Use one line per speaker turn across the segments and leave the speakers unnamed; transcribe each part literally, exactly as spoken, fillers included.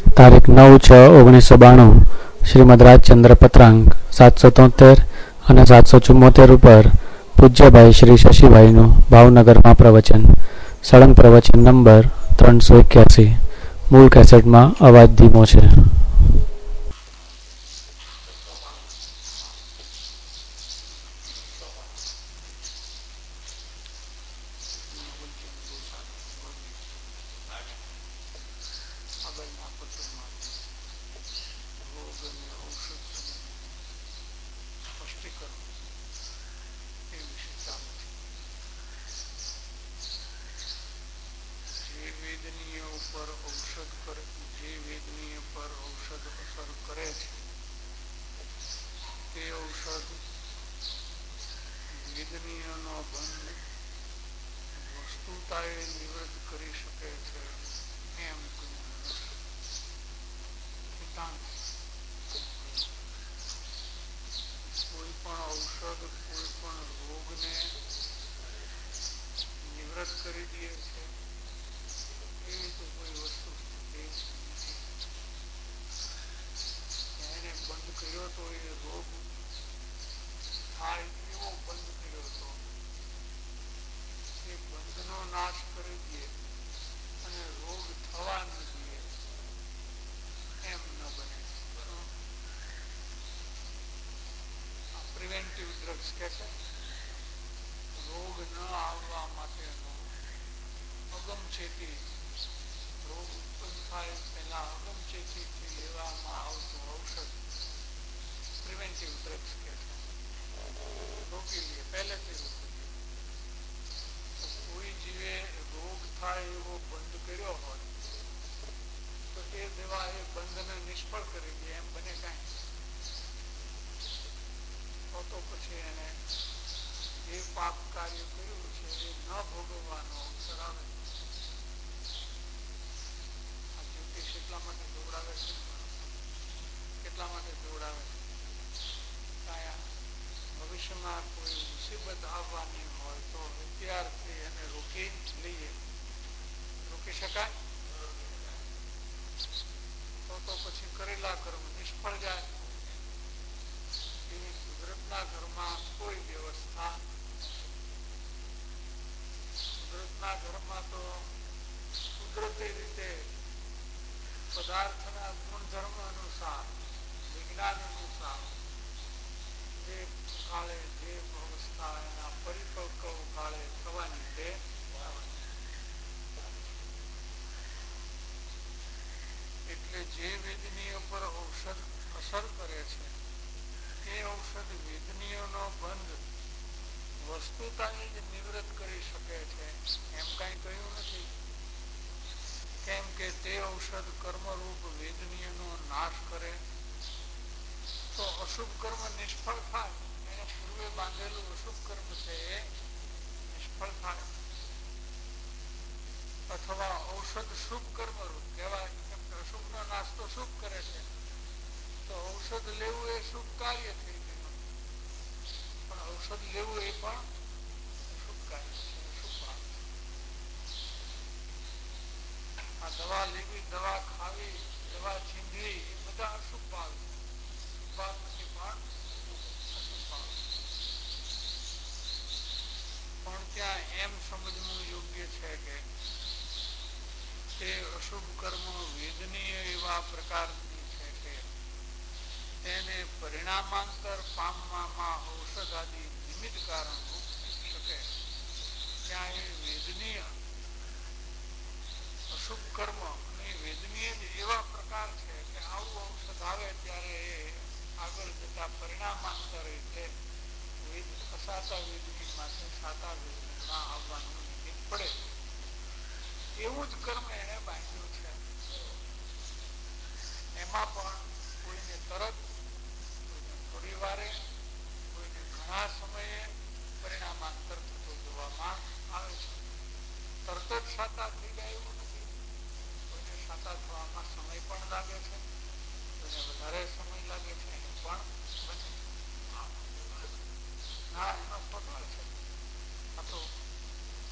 તારીખ નવ છ ઓગણીસો બાણું શ્રીમદ રાજચંદ્ર પત્રાંક સાતસો તોતેર અને સાતસો ચુમ્મોતેર ઉપર પૂજ્યભાઈ શ્રી શશીભાઈનું ભાવનગરમાં પ્રવચન. સળંગ પ્રવચન નંબર ત્રણસો એક્યાસી. મૂળ કેસેટમાં અવાજ ધીમો છે.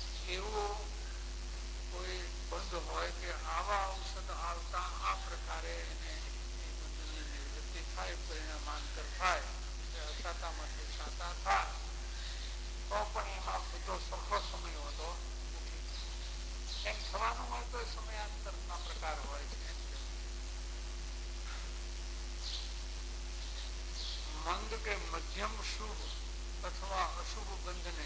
એવું કોઈ બંધ હોય કે આવા ઔષધ આવતા આ પ્રકારે મંદ કે મધ્યમ શુભ અથવા અશુભ બંધને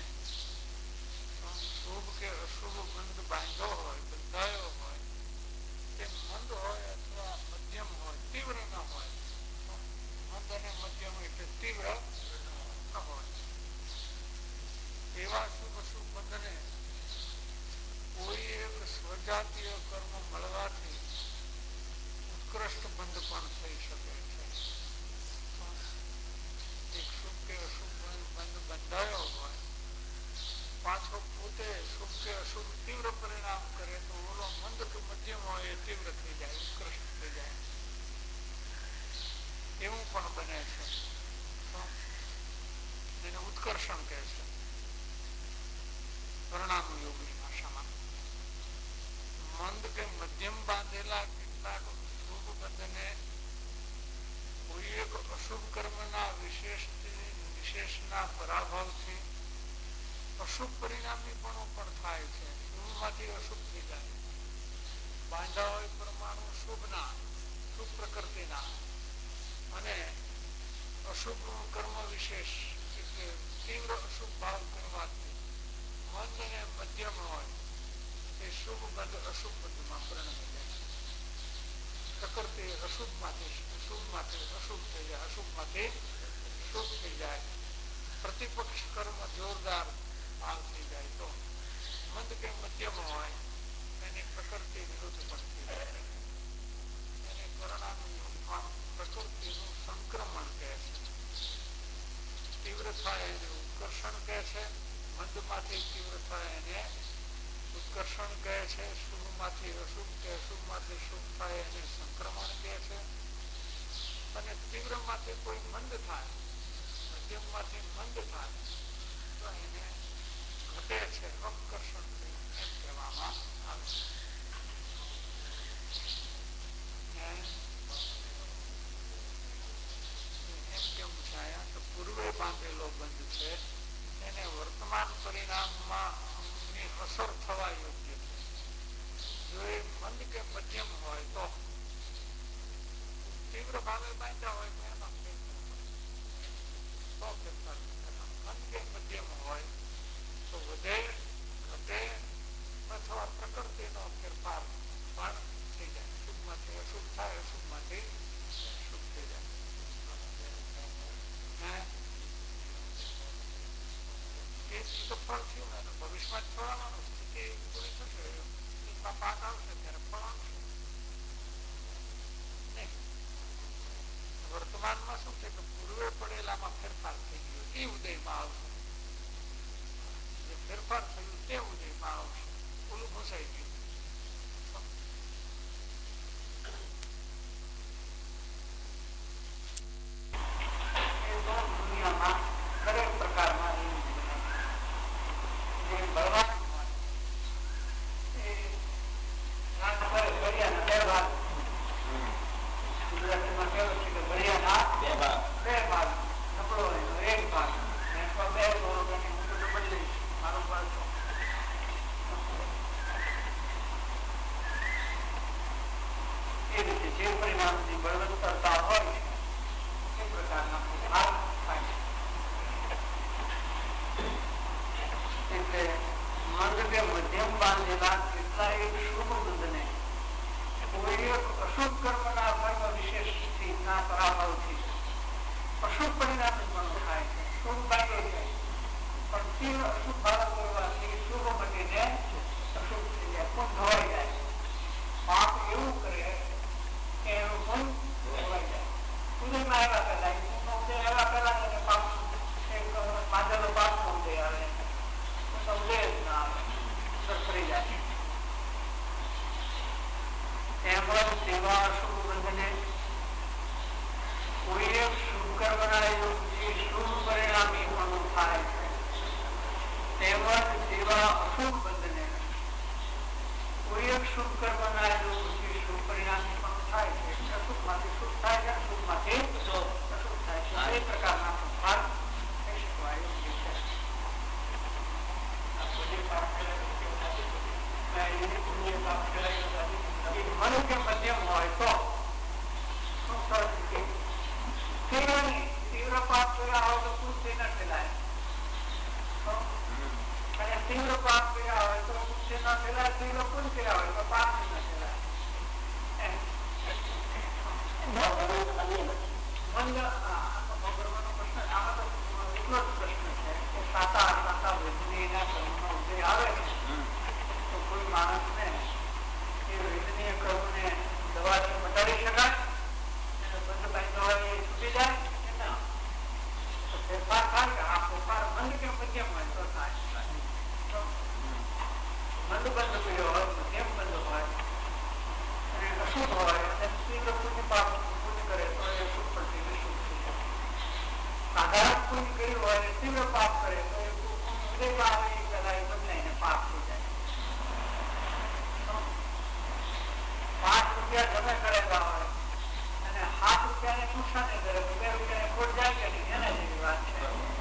શુભ કે અશુભ બંધ બાંધ્યો હોય, બંધાયો હોય, તે મંદ હોય અથવા મધ્યમ હોય, તીવ્ર ન હોય. મંદ અને મધ્યમ એટલે તીવ્ર ન હોય. એવા શુભ અશુભ બંધને કોઈ એક સ્વજાતીય કર્મ મળવાથી ઉત્કૃષ્ટ બંધ પણ થઈ શકે છે. એક શુભ કે અશુભ બંધ બંધાયો હોય, પાછો પોતે શુભ કે અશુભ તીવ્ર પરિણામ કરે તો ઓલો મંદ કે મધ્યમ હોય એ તીવ્ર થઈ જાય, ઉત્કૃષ્ટ થઈ જાય. એવું પણ બને છે. એને ઉત્કર્ષણ કહે છે પરિણામ યોગની ભાષામાં. મંદ કે મધ્યમ બાંધેલા કેટલાક શુભ બંધને કોઈ એક અશુભ કર્મના વિશેષ વિશેષના પરાભવથી અશુભ પરિણામી પણ પણ થાય છે. શુભમાંથી અશુભ થઈ જાય. બાંધા હોય પરમાણુ શુભના, શુભ પ્રકૃતિના, અને અશુભ કર્મ વિશેષ એટલે તીવ્ર અશુભ ભાવ કરવાથી મંદ અને મધ્યમ હોય એ શુભ બંધ અશુભ બંધમાં પરિણમી જાય. પ્રકૃતિ અશુભ માંથી શુભ માંથી અશુભ થઈ જાય, અશુભ માંથી શુભ થઈ જાય. પ્રતિપક્ષ કર્મ જોરદાર ભાવ થઈ જાય તો મંદ કે મધ્યમ હોય એની પ્રકૃતિ વિરુદ્ધ પણ થઈ જાય. એને પરિણામ પ્રકૃતિનું સંક્રમણ કહે છે. તીવ્ર થાય એને ઉત્કર્ષણ કહે છે. મંદમાંથી તીવ્ર થાય એને ઉત્કર્ષણ કહે છે. શુભમાંથી અશુભ કે અશુભમાંથી શુભ થાય એને સંક્રમણ કહે છે. અને તીવ્રમાંથી કોઈ મંદ થાય, મધ્યમમાંથી મંદ થાય તો એને ઘટે છે, અપકર્ષણ એમ કહેવામાં આવે છે. એમ કેવું છે તો પૂર્વે બાંધેલો બંધ છે એને વર્તમાન પરિણામમાં અસર થવા યોગ્ય છે. જો એ મંદ કે મધ્યમ હોય તો તીવ્ર ભાવે બાંધ્યા હોય તો એમાં ફેરફાર ફેરફાર મંદ કે મધ્યમ હોય તો વધે ઘટે અથવા પ્રકૃતિનો ફેરફાર પણ થઈ જાય. શુભમાંથી અશુભ થાય, અશુભમાંથી શુભ થઈ જાય. એ તો ફળ થયું ને ભવિષ્યમાં જ ફળવાનું, સ્થિતિ પૂરી થશે, પાક આવશે ત્યારે ફળ આવશે નહીં. વર્તમાનમાં શું છે કે પૂર્વે પડેલામાં ફેરફાર થઈ ગયો એ ઉદયમાં આવશે. જે ફેરફાર થયું તે ઉદયમાં આવશે. ઓલું ઘૂસાઈ ગયું. દુનિયામાં દરેક પ્રકારના જે બળવાન હોય એ ઘડિયાના બે ભાગ, ગુજરાતીમાં કહેવાય છે કે ઘડિયાના બે ભાગ બે ભાગ નબળો એનો એક ભાગ બે બદલી મારો પાછો એ રીતે જે પરિણામની બળવત્તરતા હોય એ પ્રકારના ભાગ થાય. એટલે મંદ કે મધ્યમ બાંધેલા કેટલાય શુભ બંધને કોઈ એક અશુભ કર્મના કર્મ વિશેષથી ના પરાભવથી અશુભ પરિણામ પણ થાય છે. શુભ બાંધ્યો છે પણ તીવ્ર અશુભ ભાવ કરવાથી શુભ બનીને અશુભ થઈ જાય, પણ ધોવાઈ જાય. પાપ એવું કરે કે એનું પણ ધોવાઈ જાય. ઉદયમાં આવ્યા પેલા ઉદય આવ્યા પેલા એને પાપ બાંધેલો પાપ નો ઉદય આવે, ઉદય જ ના આવે, ફરી જાય. એમ જ સેવા શુભ બંધને કોઈ એક શુભ કર્મના યોગથી શુભ પરિણામી પણ થાય છે. તેમજ સેવા અશુભ બંધને કોઈ એક શુભ કર્મના યોગથી શુભ પરિણામી પણ થાય છે. અશુભમાંથી શુભ થાય છે, અશુભમાંથી અશુભ થાય છે. એ પ્રકારના સંભાર થઈ શકવા યોગ્ય છે. મન કે મધ્યમ હોય તો તીવ્ર પાપ કર્યા હોય તો કૃત્ય ન ફેલાય, અને તીવ્ર પાપ કર્યા હોય તો કૃત્ય ન ફેલાય, તીવ્ર પુણ્ય કર્યા હોય તો પાપ ન ફેલાય. મંદ ભગવાનનો પ્રશ્ન આમાં તો એટલો જ પ્રશ્ન છે કે સાતા સાતા વેદનીયના કર્મનો ઉદય આવે તો કોઈ માણસને એ વેદનીય કર્મને દવાથી મટાડી શકાય, એને બંધ બાંધ્યો હોય એ છૂટી જાય કે ના? તો ફેરફાર થાય કે આ ફેરફાર મંદ કે મધ્યમ હોય તો થાય. મંદ બંધ કર્યો હોય, મધ્યમ બંધ હોય અને અશુભ હોય અને તીવ્ર પુણ્ય પાપ પુણ્ય કરે તો એ શુભ પ્રતિ શુભ થઈ જાય. સાધારણ પુણ્ય કર્યું હોય અને તીવ્ર પાપ કરે તો એ ઉદયમાં આવે એ પહેલા એ બદલાઈને પાપ થઈ જાય. પાંચ રૂપિયા જમે કરેલા હોય અને સાત રૂપિયાને નુકસાન કરે તો બે રૂપિયાને ખોટ જાય કે નહીં, એના જેવી વાત છે.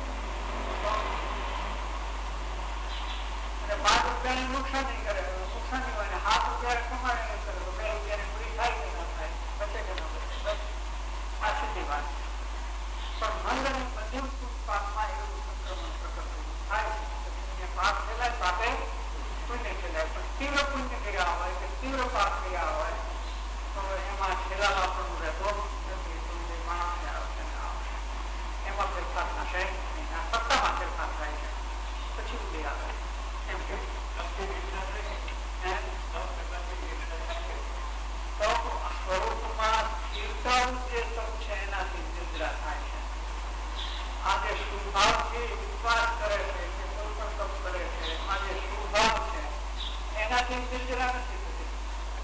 અને પાંચ રૂપિયાને નુકસાન નહીં કરે, નુકસાન નહીં હોય અને સાત રૂપિયા કમાડે નહીં કરે તો બે રૂપિયાને પૂરી થાય કે ના થાય, બચે કે ના બચે, બસ આ સીધી વાત છે. પણ મંદ અને મધ્યમ પાપમાં એવું સંક્રમણ પ્રકટ થાય છે. પાપ ફેલાય, પાપે પુણ્ય ફેલાય. પણ તીવ્ર પુણ્ય કર્યા હોય કે તીવ્ર પાપ કર્યા હોય તો એમાં છેલ્લા આપણું રહેતો નથી, માણસને આવશે ને આવશે, એમાં ફેરફાર થશે નહીં. આ સત્તામાં ફેરફાર થાય છે, પછી ઉદય આવે એમ કે સ્વરૂપમાં સ્થિરતાનું જે તપ છે એનાથી નિદ્રા થાય છે. આ જે શુભાવ છે વિશ્વાસ કરે છે કે કોઈ પણ તપ કરે છે, આ જે શુભાવ છે એનાથી નિદ્રા નથી થતી,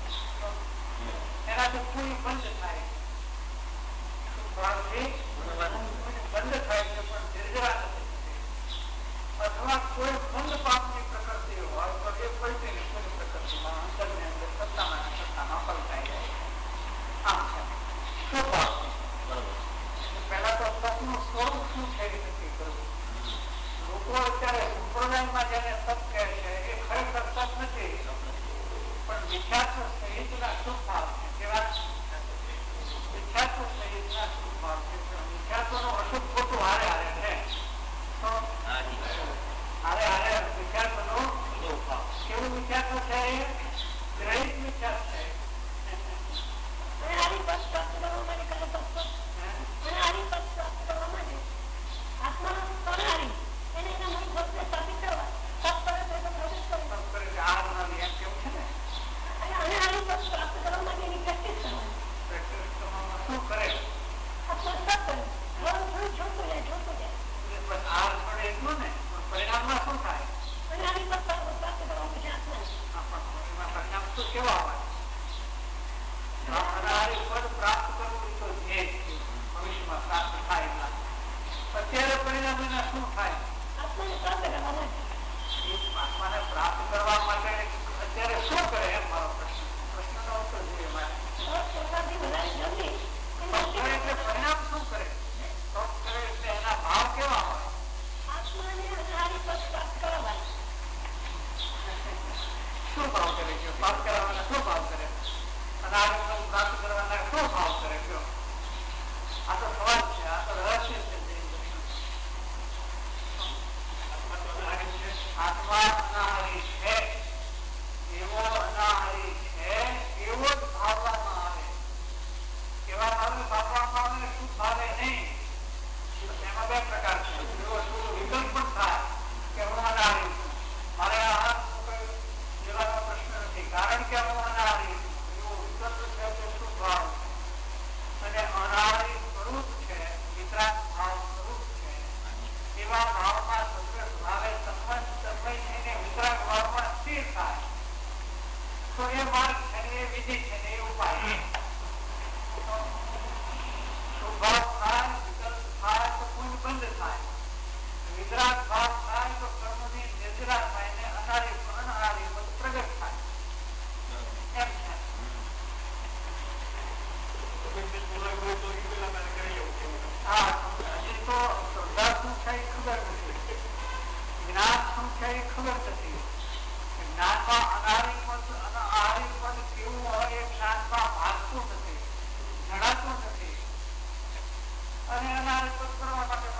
એનાથી પૂરી બંધ થાય છે. શુભાવથી બંધ થાય છે પણ નિર્જરા નથી થતી. અથવા કોઈ બંધ પાપની પ્રકૃતિ હોય તો એ પલટી નિષ્ફળ પ્રકૃતિમાં અંદર ને અંદર સત્તામાં સત્તામાં પલટાઈ જાય. આમ છે શુભાવ. પહેલા તો તપનું સ્વરૂપ શું છે એ નક્કી કરવું. લોકો અત્યારે સંપ્રદાયમાં જેને તપ કહે છે એ ખરેખર તપ નથી, પણ વિખ્યાત સહિતના શુભ ભાવ છે. કેવા વિખ્યાત સહિતના શુભ ભાવ છે. વિખ્યાતોનો અશુભ ખોટું હારે હારે છે, હારે હારે વિખ્યાતોનો કેવું વિખ્યાત છે? એ ગ્રહિત વિખ્યાત છે. પરિણામમાં શું થાય? પરિણામ તો કેવા હોય? પ્રાપ્ત કરવું તો ધ્યેય ભવિષ્યમાં પ્રાપ્ત થાય. અત્યારે પરિણામ એના શું થાય? આત્માને પ્રાપ્ત કરવા માટે અત્યારે શું કરે એમ મારો પ્રશ્ન. પ્રશ્નનો ઉત્તર જોઈએ મારે. એટલે પરિણામ શું કરે? તપ કરે એટલે એના ભાવ કેવા હોય? શું ભાવ કરે છે? પ્રાપ્ત કરવાના શું ભાવ કરે? અનાદિ પ્રાપ્ત કરવાના શું ભાવ કરે? કયો? આ તો સવાલ છે, આ તો રહસ્ય છે. આત્મા અનાહારી છે, એવો અનાહારી છે એવો જ ભાવવામાં આવે. કેવા ભાવે ભાવવામાં આવે? શું ભાવે નહીં. એમાં બે પ્રકાર છે. એવો શું વિકલ્પ પણ થાય કે હું અનાહારી છું, મારે આહાર લેવાનો પ્રશ્ન નથી, કારણ કે હું અનાહારી છું. એવો વિકલ્પ છે કે શું ભાવ છે. અને અનાહારી સ્વરૂપ છે, વિતરાગ ભાવ સ્વરૂપ છે, એવા ભાવમાં સંતોષ ભાવે સંબંધ સમય થઈને વિતરાગ ભાવમાં સ્થિર થાય તો એ માર્ગ છે ને, એ વિધિ છે ને, એ ઉપાય. શુભાવ થાય, વિકલ્પ થાય તો પુણ્ય બંધ થાય, વિતરાગ ભાવ થાય તો કર્મની નિર્જરા થાય ને અનારી અનારી બધું પ્રગટ થાય. એમ છે. હા, હજી તો શ્રદ્ધા શું છે એ ખબર નથી, જ્ઞાન શું છે એ ખબર નથી. જ્ઞાનમાં અનારી પદ અને આહારી પદ કેવું હોય એ જ્ઞાનમાં ભાગતું નથી, જણાતું નથી. અને અનારી પદ કરવા માટે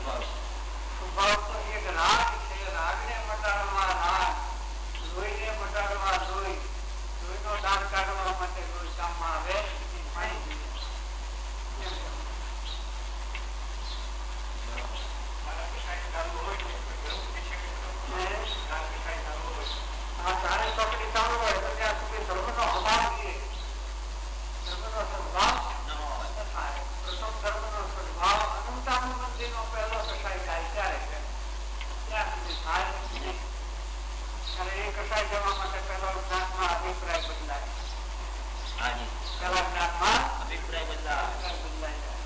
સ્વભાવ તો એક રાગ છે. રાગને મટાડવા રાગ, લોહીને મટાડવા લોહી, લોહીનો દાગ કાઢવા માટે લોહી કામમાં આવે. પાણી હા ચારે ચોકડી ચાલુ હોય તો ત્યાં સુધી ધર્મનો અભાવ છે. ધર્મનો સદભાવ ન થાય. પ્રથમ ધર્મનો સદભાવ અનંતાનુબંધીનો પહેલો કસાય થાય ત્યારે ત્યાં સુધી થાય નહીં. અને એ કસાય જવા માટે પહેલો જ્ઞાનમાં અભિપ્રાય બદલાય. પેલા જ્ઞાનમાં અભિપ્રાય બદલાય બદલાઈ જાય.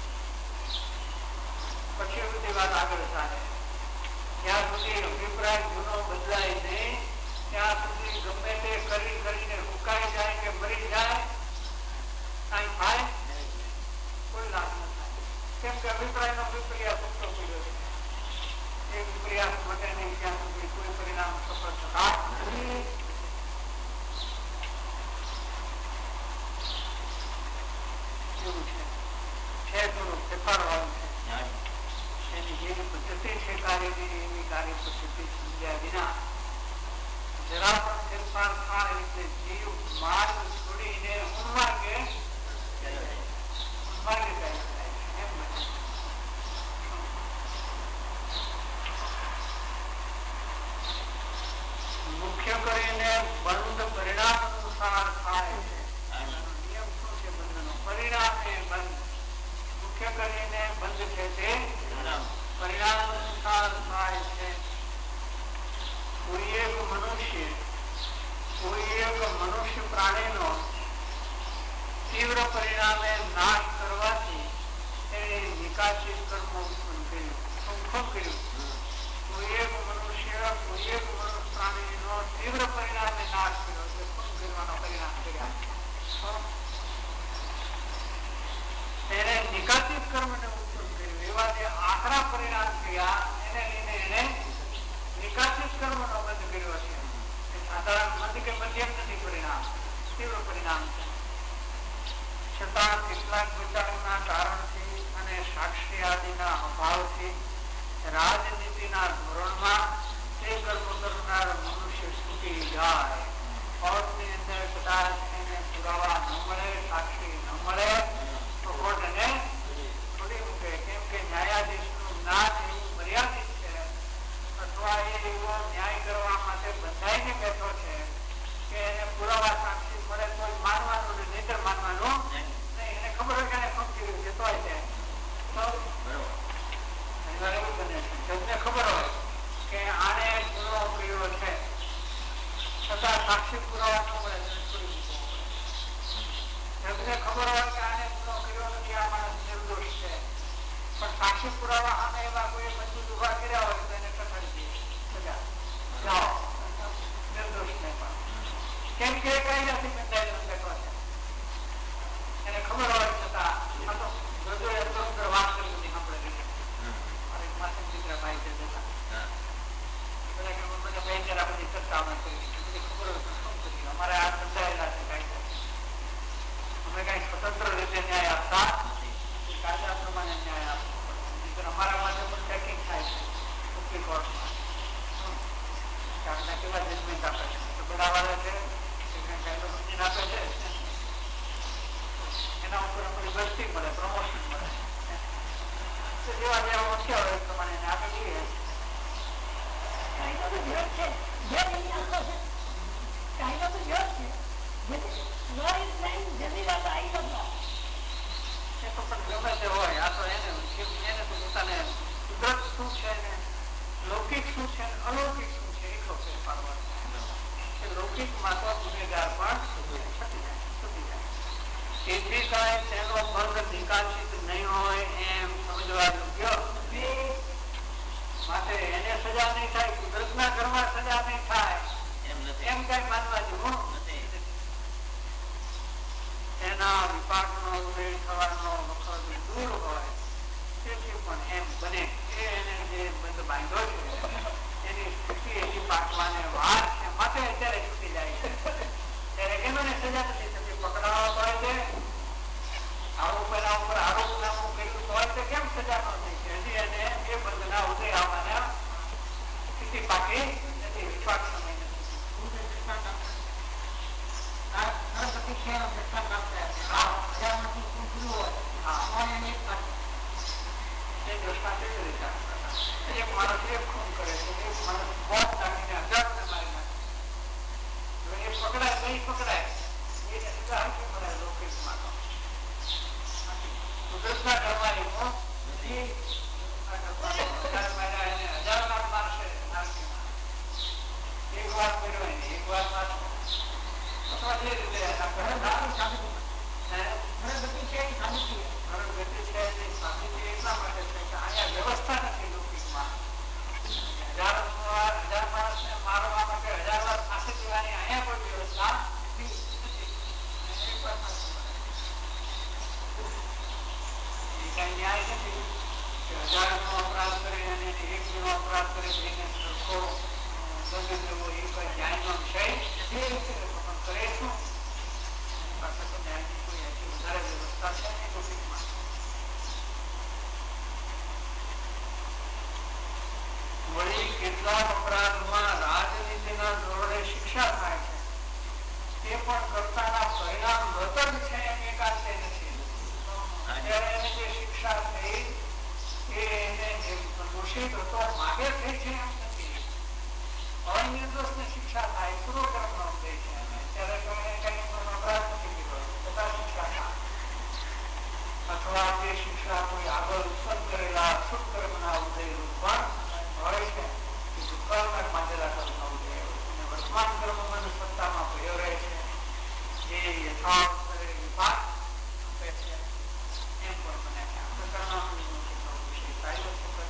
પછી બધી વાત આગળ ચાલે. જ્યાં સુધી અભિપ્રાય જૂનો બદલાય નહીં ત્યાં સુધી ગમે તે કરી કરીને હુકાઈ જાય કે મરી જાય કઈ થાય કોઈ લાભ ન થાય. કેમ કે અભિપ્રાય નો વિપર્યાસ ઉઠતો પડ્યો છે. એ વિપર્યાસ માટે નહીં ત્યાં સુધી કોઈ પરિણામ સફળ થતા નથી. એવું છે. છે થોડું ફેરફાર વાળું છે. એની જેવી પદ્ધતિ છે કાર્યની એવી કાર્ય પદ્ધતિ સમજ્યા વિના જરા પણ ફેરફાર થાય એટલે જીવ માર્ગ છોડીને ઉન્માર્ગે ઉન્માર્ગે જાય એમ બને. મુખ્ય કરીને બંધ પરિણામ અનુસાર થાય છે. નિયમ શું છે બંધનો? પરિણામ એ બંધ. મુખ્ય કરીને બંધ છે તે પરિણામ અનુસાર થાય છે. કોઈ એક મનુષ્ય કોઈ એક મનુષ્ય પ્રાણીનો તીવ્ર પરિણામે નાશ કરવાથી એને નિકાસિત કર્મ ઉત્પન્ન કર્યું. શું કર્યું? કોઈ એક મનુષ્ય કોઈ એક મનુષ્ય પ્રાણીનો તીવ્ર પરિણામે નાશ કર્યો એટલે શું કરવાનો પરિણામ કર્યા એને નિકાસિત કર્મને ઉત્પન્ન કર્યું. એવા જે આકરા પરિણામ થયા એને લઈને એને નિકાસિત કર્મનો બંધ કર્યો છે. સાધારણ મંદ કે મધ્યમ નથી પરિણામ, તીવ્ર પરિણામ છે. છતાં કેટલાક વિચારોના કારણથી અને સાક્ષી આદિના અભાવથી રાજનીતિના ધોરણમાં તે કર્મ કરનાર મનુષ્ય છૂટી જાય. કોર્ટની અંદર કદાચ એને પુરાવા ન મળે, સાક્ષી ન મળે તો કોર્ટ એને છોડી મૂકે. કેમ કે ન્યાયાધીશનું જ્ઞાન એવું મર્યાદિત છે અથવા એ એવો ન્યાય કરવા માટે બંધાઈને બેઠો છે કે એને પુરાવા સાક્ષી મળે તો માનવાનું ને નહીતર માનવાનું નહીં. એને ખબર હોય કે એને શું કર્યું છે તોય છે. એવું બને છે જજને ખબર હોય કે આને ગુનો કર્યો છે છતાં સાક્ષી પુરાવા ન મળે તો છોડી મૂકવો પડે. જજને ખબર હોય કે આને ગુનો કર્યો નથી, આ માણસ નિર્દોષ છે, પણ સાક્ષી પુરાવા આને એવા કોઈ મજબૂત ઉભા કર્યા હોય તો એને કઠાડી દે સજા જાઓ નિર્દોષ ને. પણ કેમ કે કાયદાથી બંધાયેલો બેઠો છે. એને ખબર હોય છતાં આ તો ગજોએ અંદર વાત કરી બધી આપણે રીતે મારે માથે દીકરા ભાઈ છે બધા બધા ભાઈ જરા બધી ચર્ચાઓ કરી બધી ખબર હોય તો શું કરી. અમારે આ બંધાયેલા છે કાયદા. અમે કઈ સ્વતંત્ર રીતે ન્યાય આપતા કાયદા પ્રમાણે ન્યાય આપવો પડે. અમારા માટે પણ ચેકિંગ થાય છે સુપ્રીમ કોર્ટમાં. આપણા કેવા જજમેન્ટ આપે છે તો બધા વાળા છે કાયદો સમજીને આપે છે એના ઉપર અમારી બઢતી મળે, પ્રમોશન મળે. જેવા જેવા ઓછા હોય એ પ્રમાણે એને આગળ જઈએ. કાયદો તો વિરોધ છે, જે કાયદો તો વિરોધ છે. એ તો પણ ગમે તે હોય આ તો એને એને તો પોતાને કુદરત શું છે ને લૌકિક શું છે અલૌકિક શું છે એટલો ફેરફાર હોય. લૌકિક માં તો ગુનેગાર પણ છટી જાય છૂટી જાય. તેથી કાંઈ તેનો બંધ નિકાસિત નહીં હોય એમ સમજવા યોગ્ય માટે એને સજા નહીં થાય, કુદરત ના ઘરમાં સજા નહીં થાય એમ કઈ માનવા જેવું એના વિપાકનો ઉદય થવાનો વખત દૂર હોય તેથી પણ એમ બને કે એને જે બંધ બાંધ્યો છે એની સ્થિતિ એની પાકવાને વાર છે માટે અત્યારે છૂટી જાય છે. ત્યારે કેમ એને સજા નથી થતી? પકડાવા હોય છે આરોપ એના ઉપર આરોપ નામું કર્યું હોય તો કેમ સજા ન થઈ છે? હજી એને એ બંધના એક માણસ એક ખૂન કરે છે, એક માણસ બોટ નાખીને હજાર ને મારી નાખે. એ પકડાય નહીં પકડાય એને સીધા હાકી મળે લોકહિતમાં. કુદરતના ઘરમાં નથી, હજાર માર્યા એને હજાર લાખ મારશે નાખીમાં. એક વાર કર્યો એને એક વાર મારશે અથવા જે રીતે એટલા માટે છે કે અહીંયા વ્યવસ્થા નથી લોકહિતમાં. હજાર હજાર માણસને મારવા માટે હજાર વાર ફાંસી દેવાની અહીંયા કોઈ વ્યવસ્થા નથી. એ કઈ ન્યાય નથી કે હજાર નો અપરાધ કરે અને એક જણો અપરાધ કરે જઈને સરખો દંડ દેવો એ કઈ ન્યાયનો વિષય નથી. પણ કરે શું પાસે તો ન્યાયની કોઈ એટલી વધારે વ્યવસ્થા છે નહીં લોકહિતમાં. વળી કેટલાક અપરાધમાં રાજનીતિના ધોરણે શિક્ષા થાય છે, તે પણ કર્તાના પરિણામ મત જ છે એમ એકાંતે નથી. અત્યારે એને જે શિક્ષા થઈ એ એને દોષિત હતો માગે થઈ છે એમ નથી. અનિર્દોષને શિક્ષા થાય પૂર્વકર્મ નોંધે છે. અત્યારે કઈ અપરાધ નથી કર્યો છતાં શિક્ષા થાય. અથવા જે શિક્ષા કોઈ આગળ ઉત્પન્ન કરેલા અશુભ કર્મના ઉદયરૂપ પણ હોય છે કે ભૂતકાળમાં બાંધેલા કર્મના ઉદય અને વર્તમાન કર્મમાં સત્તામાં ભયો રહે છે જે યથાર્થ વિભાગ આપે છે એમ પણ બને છે. આ પ્રકારના વિષય કાયદો છે.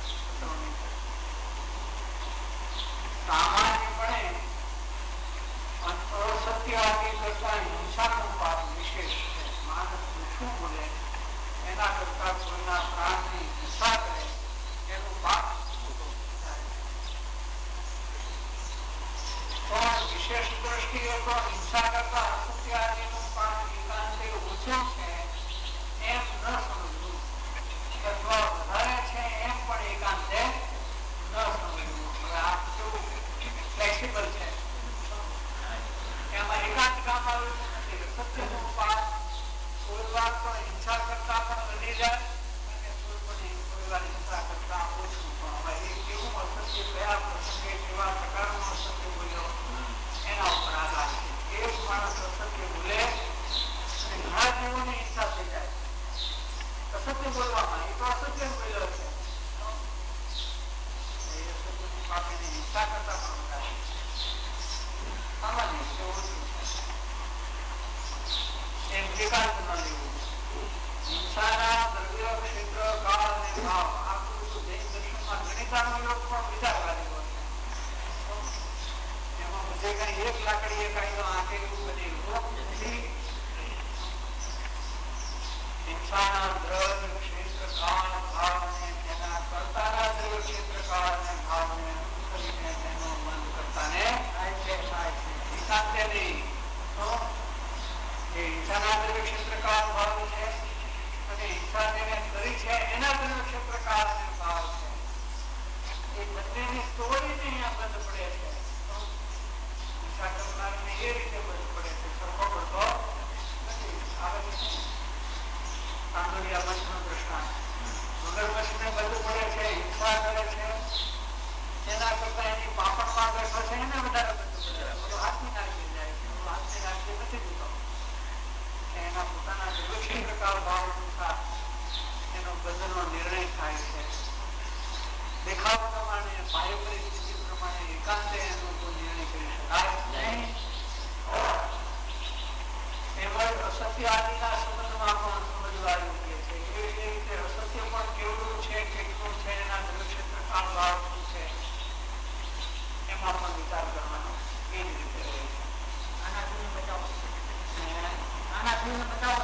સામાન્યપણે અસત્યવાદી કરતા હિંસાનું પાપ વિશેષ છે. માણસ શું બોલે એના કરતા કોઈના પ્રાણની હિંસા કરે એનું પાપ પણ વિશેષ દ્રષ્ટિએ તો હિંસા કરતા અસત્યવાદીનું પાપ એકાંતે ઓછું છે એમ ન સમજવું, અથવા વધારે છે એમ પણ એકાંતે ન સમજવું. હવે આ કેવું ફ્લેક્સિબલ છે, એમાં એકાંત કામ આવેલું નથી. સત્યનું પાપ કોઈ વાર પણ હિંસા કરતા પણ વધી જાય અને કોઈ વાર હિંસા કરતા ઓછું પણ. હવે એ કેવું અસત્ય કયા પ્રસંગે કેવા પ્રકારનું અસત્ય બોલ્યો એના ઉપર આધાર છે. એક માણસ અસત્ય બોલે અને ઘણા જીવોની હિંસા થઈ જાય અસત્ય બોલવામાં, એ તો અસત્ય બોલ્યો છે. એ અસત્યનું પાપ એને હિંસા કરતા પણ વધારે સામાન્ય છે, ઓછું છે. એમ એકાંત ન લેવું. હિંસાના દ્રવ્ય, ક્ષેત્ર, કાળ અને ભાવ આ બધું જૈન દર્શનમાં ગણિતાનો યોગ પણ વિચારવાની હોય છે. એમાં બધે કઈ એક લાકડી એ કાયદો આંકે એવું બનેલું નથી. હિંસાના દ્રવ્ય, ક્ષેત્ર, કાળ, ભાવ અને તેના કર્તાના દ્રવ્ય, ક્ષેત્ર, કાળ અને ભાવને અનુસરીને તેનો બંધ કરતાને એકાંતે નહીં. હિંસાના દ્રવ્ય, ક્ષેત્ર, કાળ, ભાવ છે અને હિંસા તેને કરી છે એના દ્રવ્ય, ક્ષેત્ર, કાળ અને ભાવ છે. એ બંનેની તોડીને અહીંયા બંધ પડે છે. હિંસા કરનારને એ રીતે બંધ પડે છે, સરખો પડતો નથી. આવે છે તાંડોલિયા મઠનું દ્રષ્ટાંત. મગરમચ્છને બંધ પડે છે, હિંસા કરે છે એના કરતા એની પાપણમાં બેઠો છે એને વધારે બંધ પડે. બધું હાથની નાખી જાય છે, બધું હાથની નાખી નથી દીધો. એના પોતાના દ્રવ્ય પ્રકાર ભાવ અનુસાર એનો બંધનનો નિર્ણય થાય છે. દેખાવ પ્રમાણે, બાહ્ય પરિસ્થિતિ પ્રમાણે એકાંતે એનો કોઈ નિર્ણય કરી શકાય નહીં. તેમજ અસત્ય આદિના સંબંધમાં પણ સમજવા યોગ્ય છે. એવી રીતે અસત્ય પણ કેવડું છે, કેટલું છે, એના દ્રવ્ય ક્ષેત્ર કાળ ભાવ શું છે એમાં પણ વિચાર કરવાનો એ જ રીતે રહે છે. આના જીવને બચાવો નાના જીવને બચાવો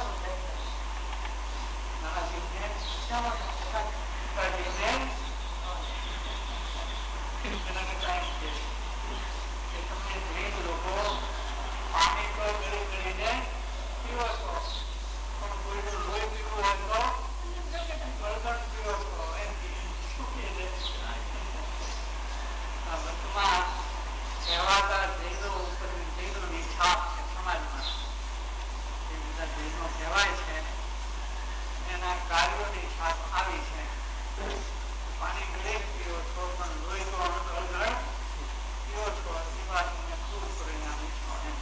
નાના જીવને બચાવો જીવને તમે જૈન લોકો પાણી તો ગળી ગળીને પીવો છો જેનો કહેવાય છે એના કાર્યોની છાપ આવી છે. પાણી ગ્લેસ પીવો છો પણ લોહી તો અળઘડ પીવો છો એ વાત મને ખૂબ પરિણામી છો એમ.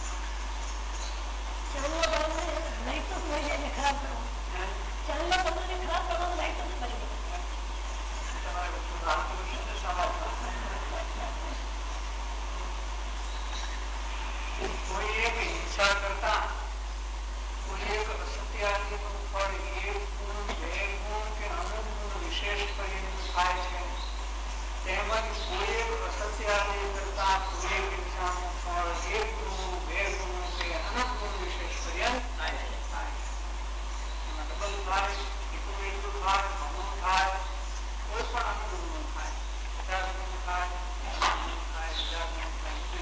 કોઈ એક હિંસા કરતા કોઈ એક અસત્યાનું ફળ એક ગુણ બે ગુણ કે અમુક ગુણ વિશેષ કરીને થાય છે. તેમજ કોઈ એક અસત્યાની કરતા કોઈ એક હિંસાનું ફળ એક ગુણ બે ગુણ કે અનંત ગુણ વિશેષ કરીને થાય છે. એમાં ડબલ થાય, એટલું એટલું થાય, ઘણું થાય, કોઈ પણ અનંત ગુણ થાય, પચાસ ગુણ થાય, ગુણ થાય, હજાર ગુણ થાય,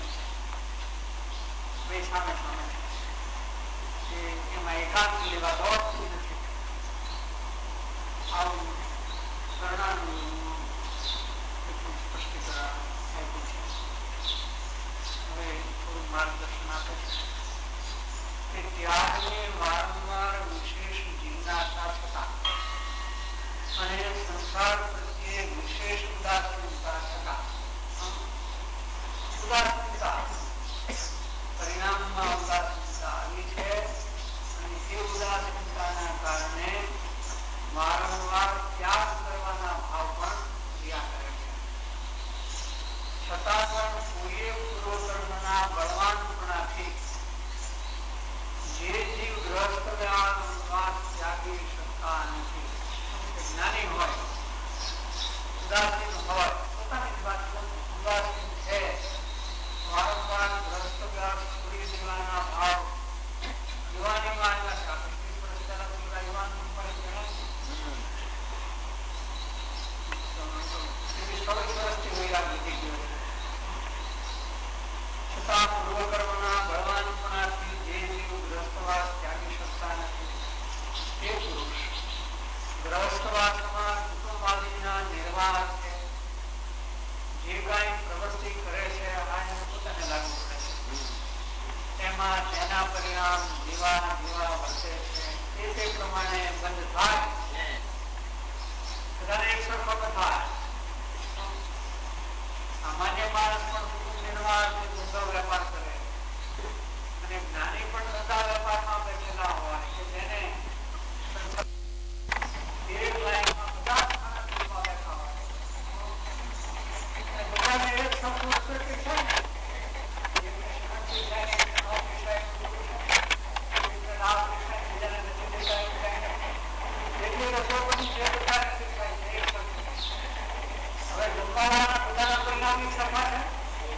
બે સામે સામે છે. એમાં એકાંત લેવા દોડતું નથી. આવું કરણાનું સ્પષ્ટીકરણ આપ્યું છે. હવે થોડું માર્ગદર્શન આપે છે કે ત્યાગને વારંવાર વિશેષ જિજ્ઞાસા થતા અને સંસાર પ્રત્યે વિશેષ ઉદાસીનતા થતા ઉદાસીનતા પરિણામમાં ઉદાસીનતા આવી છે અને એ ઉદાસીનતાના કારણે વારંવાર ત્યાગ કરવાના ભાવ પણ રહ્યા કરે છે. છતાં પણ કોઈએ પૂર્વકર્મના બળવાનપણાથી જે જીવ ગ્રસ્ત ત્યાગી શકતા નથી. જ્ઞાની હોય, ઉદાસીન હોય, પોતાની વાત ઉદાસીન છે, વારંવાર ગ્રસ્ત છોડી દેવાના ભાવ યુવાનીમાં આવ્યા છે. યુવાન છતાં પૂર્વકર્મના બળવાનપણાથી જે જીવ ગ્રસ્તવાસ ત્યાગી શકતા નથી તે પુરુષ ગ્રસ્તવાસમાં કુટુંબાદીના નિર્વાહ છે. જે કાંઈ પ્રવૃત્તિ કરે છે આ એને પોતાને લાગુ પડે છે. એમાં તેના પરિણામ જેવા જેવા વર્તે છે તે તે પ્રમાણે બંધ થાય. બધાને એક સરખો થાય. સામાન્ય માણસ પણ કુટુંબ નિર્વાહ ધંધો વેપાર કરે અને જ્ઞાની પણ ધંધા વેપારમાં બેઠેલા હોય કે જેને એક લાઈનમાં બધા ખાના પીવા બેઠા હોય બધાને એક સરખું અસર કે છે ને એટલી રસો બની છે બધા નથી થાય છે એક સરખું. હવે જમવાના બધાના પરિણામ એક સરખા છે.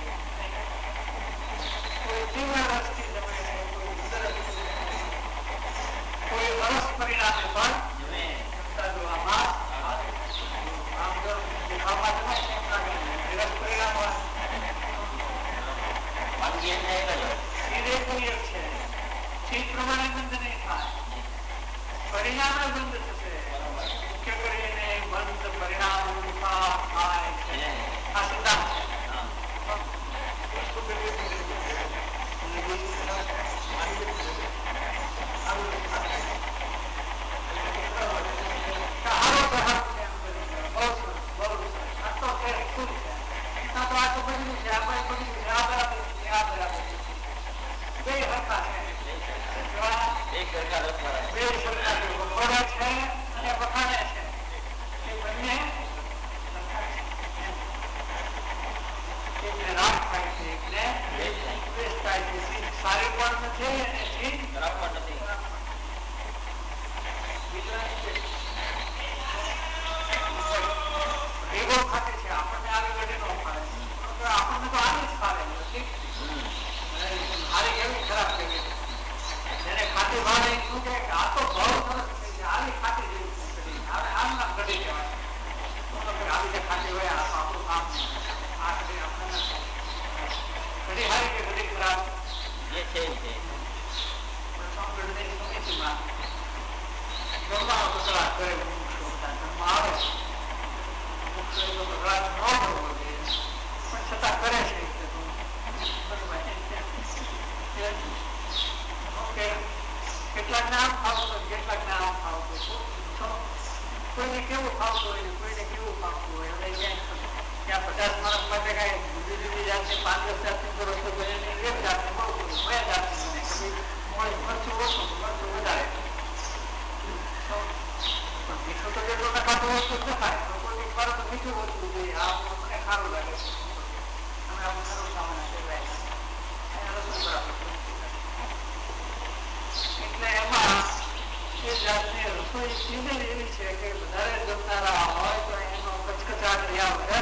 કોઈ તીવ્ર રસથી જમે છે, કોઈ ઉદર રસથી જમે છે, કોઈ રસ પરિણામે પણ જમતા જોવામાં આવે. આમ જો દેખાવમાં જમે છે એમ લાગે રસ પરિણામ હોય એ કોઈ એક છે. એ પ્રમાણે બંધ નહીં થાય. પરિણામે બંધ થશે. મુખ્ય કરીને બંધ પરિણામ થાય છે. આ સિદ્ધાંત છે. સારી પણ નથી ખરાબ પણ નથી. ભેગો ખાતે છે આપણને આવી ઘડી નો ફાવે આપણને તો આવી જ ફાવે. હારી કેવી ખરાબ કેવી જેને ખાતી ભાવે શું કે આ તો બહુ સરસ થઈ જાય આવી ખાતી જેવી આમ ના ઘડી કહેવાય. આવી જે ખાતી હોય આ તો આપણું કામ આ ઘડી આપણને ઘડી હારી કે ઘડી ખરાબ એ છે છે. જમવા કકડાટ કરે જમવા આવે કકડાટ ન કરવો જોઈએ પણ છતાં કરે છે. કેટલાક કેટલાક ને આમ ફાવતું હોય, કેટલાક ને આમ ફાવતું હોય. કોઈને કેવું ફાવતું હોય ને કોઈને કેવું ફાવતું હોય. હવે ત્યાં પચાસ માણસ માટે કઈ જુદી જુદી જાતની પાંચ દસ જાતની તો રસ્તો બને એક જાતને બહુ બે જાતની બને કે ભાઈ મરચું ઓછું મરચું વધારે. પણ મીઠું તો જેટલું નખાતું વસ્તુ જ થાય તો કોઈ વાર તો મીઠું ઓછું જોઈએ. આ મને સારું લાગે છે. અમે આવું સારું સામાન કહેવાય એટલે એમાં એ જાતની રસોઈ સીધે એવી છે કે વધારે જમનારા હોય તો એનો કચકચાટ રહ્યા વગર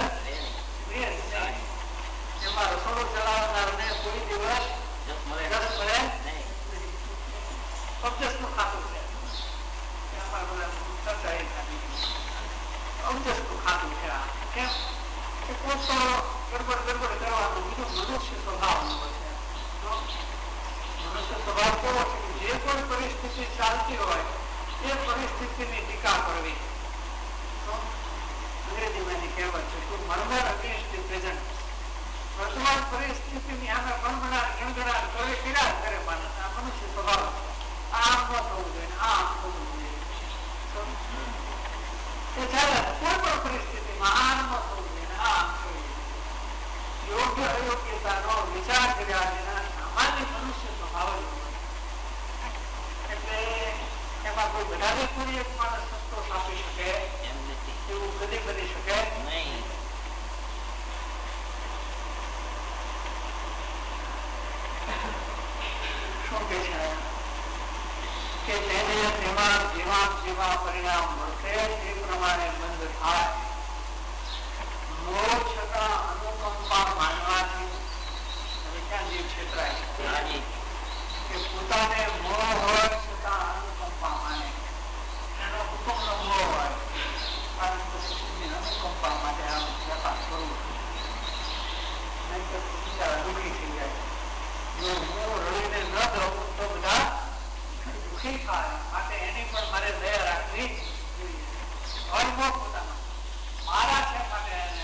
એમાં રસોડું ચલાવનારને કોઈ દિવસ રસ મળે અબજસ નું ખાતું છે. અબજસ નું ખાતું છે. કેમ કે કોઈ તો ગડબડ ગડબડ કરવાનું બીજું મનુષ્ય સ્વભાવ નો છે. મનુષ્ય સ્વભાવ કેવો છે કે જે કોઈ પરિસ્થિતિ ચાલતી હોય એ પરિસ્થિતિની ટીકા કરવી. અંગ્રેજીમાં એની કહેવત છે to murmur against the present. વર્તમાન પરિસ્થિતિની સામે ગણગણાટ ગણગણાટ કરે કર્યા કરે માણસ. આ મનુષ્ય સ્વભાવ છે. આમ ન થવું જોઈએ, આમ થવું જોઈએ. એ ચાલે કોઈ પણ પરિસ્થિતિમાં આમ ન થવું જોઈએ, આમ થવું જોઈએ. યોગ્ય અયોગ્યતાનો વિચાર કર્યા વિના સામાન્ય મનુષ્ય સ્વભાવ જ હોય. એટલે એમાં કોઈ બધાને કોઈ એક માણસ સંતોષ આપી શકે એવું કદી બની શકે નહીં. શું કે છે કે જેને તેમાં જેવા જેવા પરિણામ મળશે તે પ્રમાણે બંધ થાય. મોહ છતાં અનુકંપા માનવાથી હવે ક્યાં જીવ છેતરાય કે પોતાને મોહ હોય છતાં અનુકંપા માને. એનો કુટુંબ નો મોહ હોય અનુકંપા માટે આમ વેપાર કરવું નહીં તો બિચારા દુઃખી થઈ જાય. જો હું રડીને ન દઉં તો બધા દુઃખી થાય. માટે એની પણ મારે દયા રાખવી જોઈએ. હોય મોહ પોતાના મારા છે માટે એને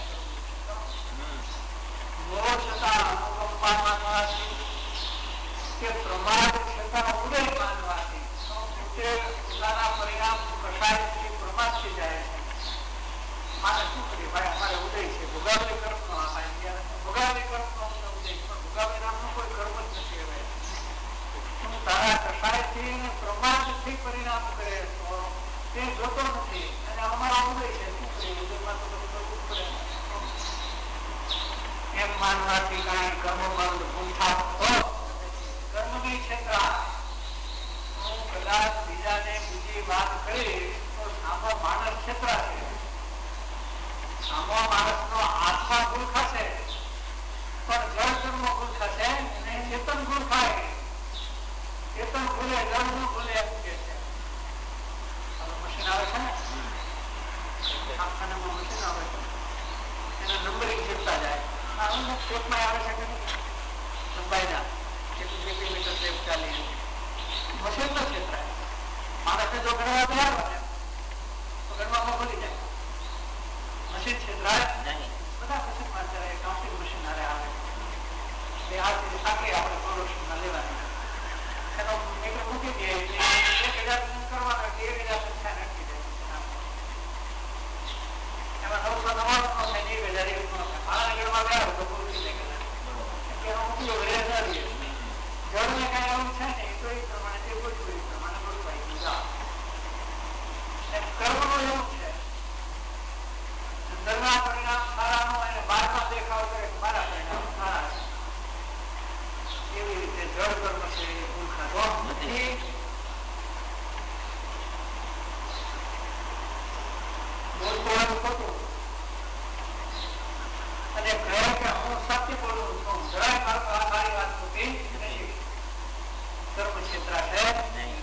મોહ છતાં અનુકંપા માનવાથી કે પ્રમાદ છતાં ઉદય માનવાથી પોતાના પરિણામ કસાયથી પ્રમાદથી જાય છે. મારે શું કરીએ ભાઈ અમારે ઉદય છે ભોગાવલી કર્મ નો આપાય ભોગાવલી કર્મ નો ઉદય પણ ભોગાવલી નામનું કોઈ કર્મ જ નથી. હવે હું તારા કસાયથી ને પ્રમાદથી પરિણામ કરે તો તે જોતો નથી અને અમારા ઉદય છે શું કરીએ ઉદયમાં તો બધું કરવું પડે એમ માનવાથી કાંઈ કર્મ બંધ પૂંછા કર્મની ક્ષેત્ર હું કદાચ બીજાને બીજી વાત કરી તો સામો માણસ ક્ષેત્ર છે. સામો માણસ નો આત્મા ગુણ ખાશે પણ જળ કર્મ ગુણ ખાશે અને ચેતન ગુણ ખાય. ચેતન ભૂલે જળ નું ભૂલે એમ કે છે. મશીન આવે છે ને કારખાનામાં મશીન આવે છે એના નંબરિંગ છેડતા જાય. શેપમાં આવે છે કે લંબાઈના કેટલું સેન્ટીમીટર શેપ ચાલી મશીન નો છેતરાય. માણસને જો ગણવા તૈયાર બને તો ગણવામાં ભૂલી જાય. મશીન છેતરાય નહીં. બધા મશીન માં અત્યારે કાઉન્ટિંગ મશીન હારે આવે એ આ સાકી આપણે પ્રોડક્શનમાં લેવાની એનો એક મૂકી દે એક હજાર કરવાના એક હજાર સંખ્યા નાખી દે એમાં નવસો નવાણું નો થાય એક હજાર એક નો થાય. મારા ગણવા ગયા તો પૂરું થઈ જાય એનો ઉપયોગ રહે ન રહે. જળને કઈ એવું છે ને તો એ પ્રમાણે જે ગોઠવું એ પ્રમાણે ગોઠવાઈ ગયું. કર્મ નું એવું છે અંદરના પરિણામ સારા નો અને બહારમાં દેખાવ કરે કે મારા પરિણામ સારા છે. એવી રીતે જળ કર્મ છે એ ભૂલ ખાતો નથી. બોલવાનું ખોટું અને કહે કે હું સત્ય બોલું છું જરાય મારી વાત ખોટી નથી. કર્મ ક્ષેત્ર છે નહીં.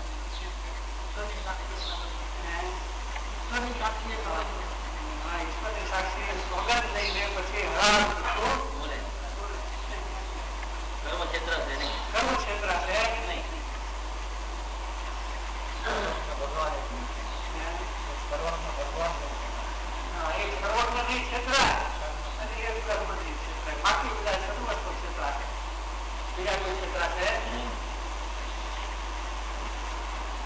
ઈશ્વરની સાક્ષી સોગંદ લઈને પછી હરામ બોલે કર્મ ક્ષેત્ર છે નહીં. કર્મ ક્ષેત્ર છે નહીં. ભગવાન એક સર્વજ્ઞ ની ક્ષેત્ર અને એક કર્મ ની ક્ષેત્ર. બાકી બધા સર્વસ્વ ક્ષેત્ર છે બીજા કોઈ ક્ષેત્ર છે નહીં.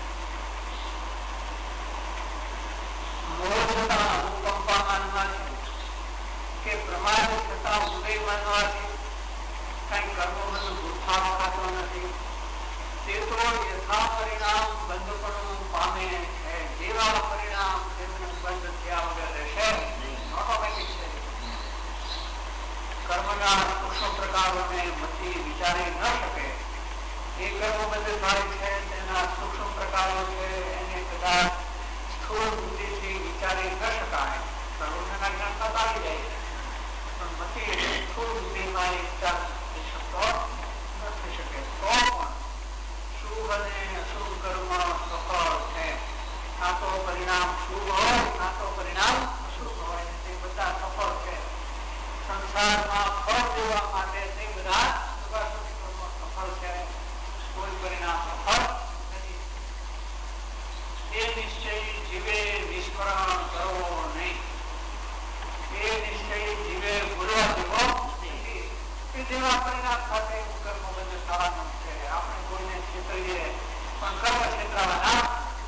પરિણામ શુભ હોય કાં તો પરિણામ અશુભ હોય, તે બધા સફળ છે. સંસારમાં ફળ દેવા માટે તે બધા સફળ છે. કોઈ પરિણામ સફળ નથી. એ નિશ્ચય જીવે વિસ્મરણ કરવો નહીં. એ નિશ્ચય જીવે ભૂલવા દેવો નથી. એ જેવા પરિણામ સાથે કર્મ બંધ થવાનું છે. આપણે કોઈને છેતરીએ પણ કર્મ છેતરાવાના.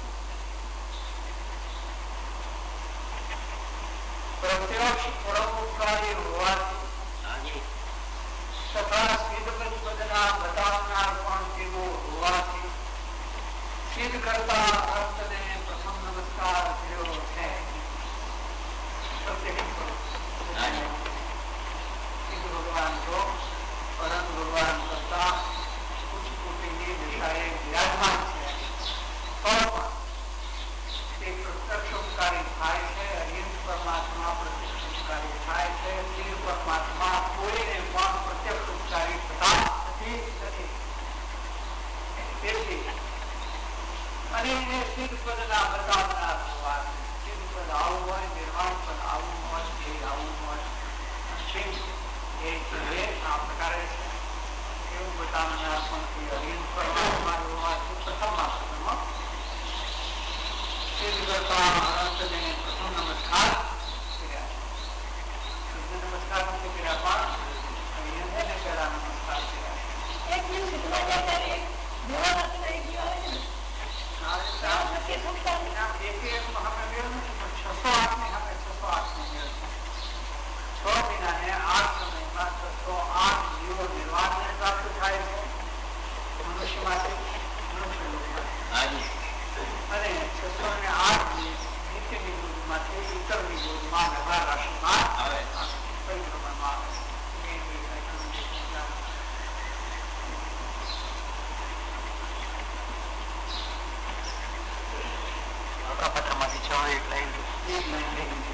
પ્રત્યક્ષ પરોપકારી હોવાથી તથા સિદ્ધ પદના બતાવનાર પણ તેવો હોવાથી સિદ્ધ કરતા અર્થને પ્રથમ નમસ્કાર કર્યો છે. સિદ્ધ ભગવાન તો પરમ ભગવાન કરતા ઉચ્ચ કોટીની દિશાએ વિરાજમાન છે. તે પ્રત્યક્ષોપકારી થાય છે. અહિંદ પરમાત્મા પ્રત્યક્ષોપકારી થાય છે. સિદ્ધ પરમાત્મા કોઈને પણ પ્રત્યક્ષોપકારી થતા નથી. તેથી અને એને સિદ્ધ પદના બતાવનાર હોવાથી સિદ્ધ પદ આવું હોય, નિર્વાણ પદ આવું હોય, ધ્યેય આવું હોય, એ આ પ્રકારે છે એવું બતાવનાર પણ અહિંદ પરમાત્મા હોવાથી પ્રથમ આસનમાં સિદ્ધ કરતા અનંતને પ્રથમ નમસ્કાર કર્યા. શુદ્ધ નમસ્કાર નથી કર્યા પણ અહિંદને પહેલા નમસ્કાર કર્યા. એક દિવસ એક છસો આઠ ની હવે છસો આઠ ની મેળ છ મહિના ને આઠ સમયમાં છસો આઠ જીવો નિર્વાણ ને પ્રાપ્ત થાય છે. મનુષ્ય માટે મનુષ્ય અને છસો ને આઠ નીચેની ગોદમાંથી ઇતરની ગોદમાં વ્યવહાર રાશિમાં આવે પરિભ્રમણમાં આવે. પત્રમાંથી છ એક લાઈન એક લાઈન